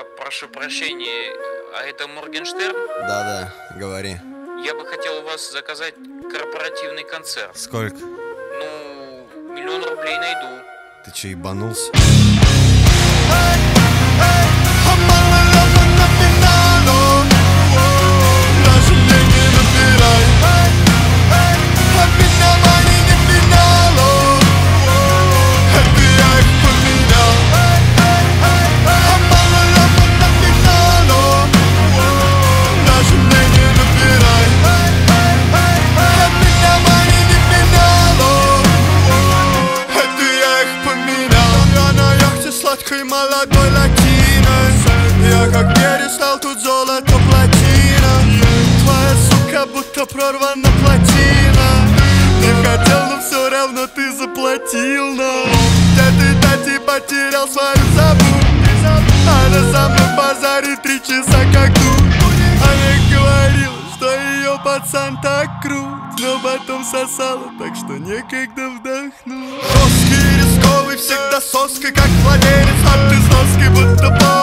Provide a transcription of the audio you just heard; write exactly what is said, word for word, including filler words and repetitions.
прошу прощения, а это Моргенштерн? Да-да, говори. Я бы хотел у вас заказать корпоративный концерт. Сколько? Ну, миллион рублей найду. Ты че, ебанулся? Молодой латиной, я как перестал тут золото плотина. Твоя сука будто прорвана плотина. Не хотел, но все равно ты заплатил нам. Где ты, тати, потерял свою забу? Она со мной базарит три часа как тут. Она говорила, что ее пацан так крут, но потом сосала, так что некогда вдохнуть. Русский рисковый, всегда соской, как владелец. А ты с носки будто